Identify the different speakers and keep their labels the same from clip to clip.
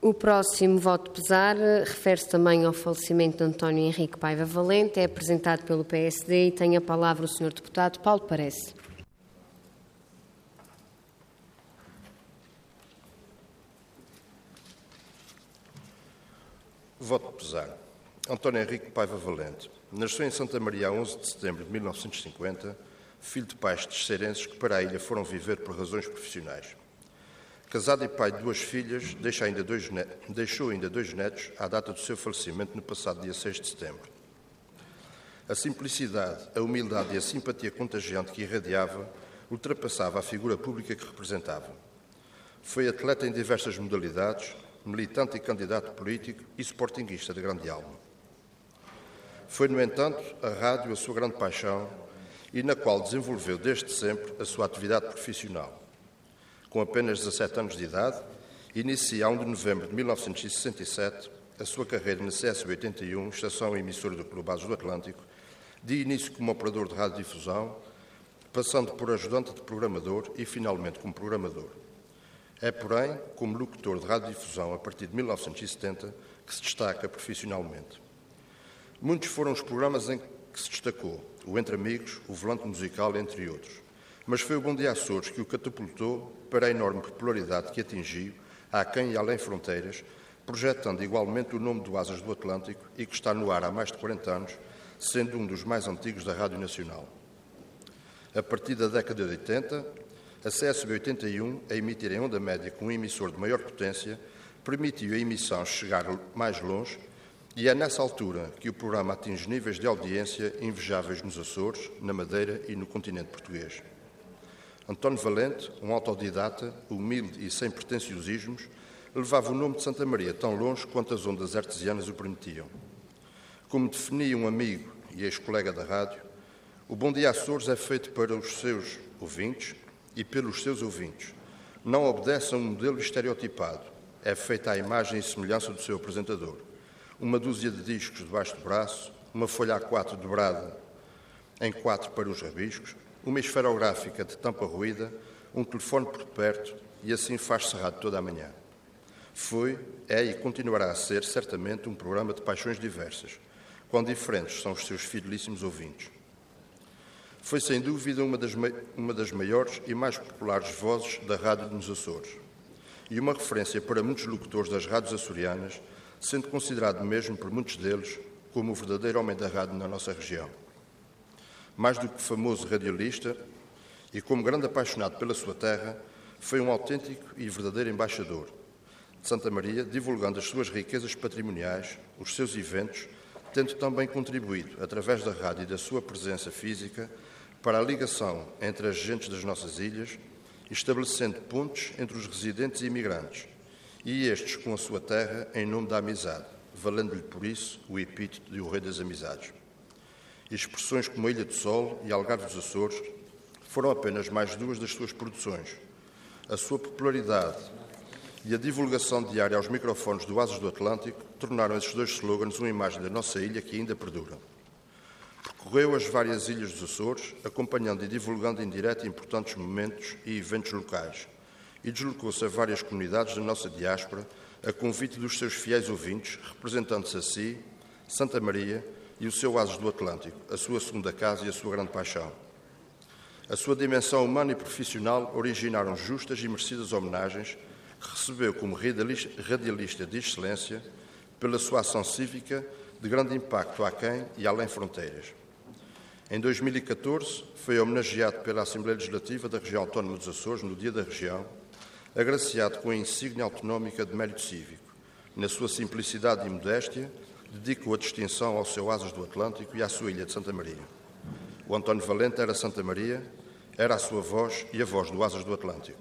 Speaker 1: O próximo voto pesar refere-se também ao falecimento de António Henrique Paiva Valente, é apresentado pelo PSD e tem a palavra o Sr. Deputado Paulo Parece.
Speaker 2: Voto pesar. António Henrique Paiva Valente nasceu em Santa Maria a 11 de setembro de 1950, filho de pais terceirenses que para a ilha foram viver por razões profissionais. Casado e pai de 2 filhas, deixou ainda 2 netos à data do seu falecimento no passado dia 6 de setembro. A simplicidade, a humildade e a simpatia contagiante que irradiava ultrapassava a figura pública que representava. Foi atleta em diversas modalidades, militante e candidato político e sportinguista de grande alma. Foi, no entanto, a rádio a sua grande paixão e na qual desenvolveu desde sempre a sua atividade profissional. Com apenas 17 anos de idade, inicia a 1 de novembro de 1967 a sua carreira na CSB 81, estação emissora do Clube Ases do Atlântico, de início como operador de radiodifusão, passando por ajudante de programador e, finalmente, como programador. É, porém, como locutor de radiodifusão a partir de 1970 que se destaca profissionalmente. Muitos foram os programas em que se destacou, o Entre Amigos, o Volante Musical, entre outros. Mas foi o Bom Dia Açores que o catapultou para a enorme popularidade que atingiu aquém e além fronteiras, projetando igualmente o nome do Asas do Atlântico e que está no ar há mais de 40 anos, sendo um dos mais antigos da Rádio Nacional. A partir da década de 80, a CSB 81, a emitir em onda média com um emissor de maior potência, permitiu a emissão chegar mais longe e é nessa altura que o programa atinge níveis de audiência invejáveis nos Açores, na Madeira e no continente português. António Valente, um autodidata, humilde e sem pretenciosismos, levava o nome de Santa Maria tão longe quanto as ondas artesianas o permitiam. Como definia um amigo e ex-colega da rádio, o Bom Dia Açores é feito para os seus ouvintes e pelos seus ouvintes. Não obedece a um modelo estereotipado, é feita à imagem e semelhança do seu apresentador. Uma dúzia de discos debaixo do braço, uma folha A4 dobrada em 4 para os rabiscos, uma esferográfica de tampa ruída, um telefone por perto e assim faz-se rádio toda a manhã. Foi, é e continuará a ser, certamente, um programa de paixões diversas, quão diferentes são os seus fidelíssimos ouvintes. Foi, sem dúvida, uma das maiores e mais populares vozes da rádio nos Açores e uma referência para muitos locutores das rádios açorianas, sendo considerado mesmo por muitos deles como o verdadeiro homem da rádio na nossa região. Mais do que famoso radialista e como grande apaixonado pela sua terra, foi um autêntico e verdadeiro embaixador de Santa Maria, divulgando as suas riquezas patrimoniais, os seus eventos, tendo também contribuído, através da rádio e da sua presença física, para a ligação entre as gentes das nossas ilhas, estabelecendo pontes entre os residentes e imigrantes, e estes com a sua terra em nome da amizade, valendo-lhe por isso o epíteto de o Rei das Amizades. Expressões como a Ilha do Sol e Algarve dos Açores foram apenas mais 2 das suas produções. A sua popularidade e a divulgação diária aos microfones do Asas do Atlântico tornaram esses 2 slogans uma imagem da nossa ilha que ainda perdura. Percorreu as várias ilhas dos Açores, acompanhando e divulgando em direto importantes momentos e eventos locais, e deslocou-se a várias comunidades da nossa diáspora a convite dos seus fiéis ouvintes, representando-se a si, Santa Maria e o seu Asas do Atlântico, a sua segunda casa e a sua grande paixão. A sua dimensão humana e profissional originaram justas e merecidas homenagens que recebeu como radialista de excelência pela sua ação cívica de grande impacto aquém e além fronteiras. Em 2014, foi homenageado pela Assembleia Legislativa da Região Autónoma dos Açores, no Dia da Região, agraciado com a insígnia autonómica de mérito cívico. Na sua simplicidade e modéstia, dedicou a distinção ao seu Asas do Atlântico e à sua ilha de Santa Maria. O António Valente era Santa Maria, era a sua voz e a voz do Asas do Atlântico.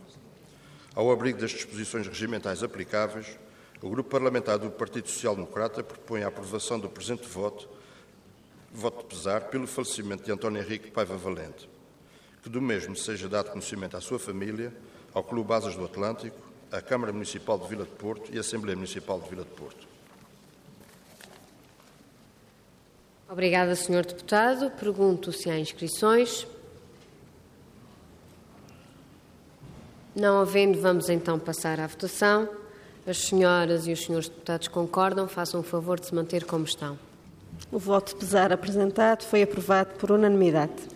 Speaker 2: Ao abrigo das disposições regimentais aplicáveis, o Grupo Parlamentar do Partido Social Democrata propõe a aprovação do presente voto de pesar pelo falecimento de António Henrique Paiva Valente. Que do mesmo seja dado conhecimento à sua família, ao Clube Asas do Atlântico, à Câmara Municipal de Vila de Porto e à Assembleia Municipal de Vila de Porto.
Speaker 1: Obrigada, Sr. Deputado. Pergunto se há inscrições. Não havendo, vamos então passar à votação. As senhoras e os senhores deputados concordam, façam o favor de se manter como estão.
Speaker 3: O voto de pesar apresentado foi aprovado por unanimidade.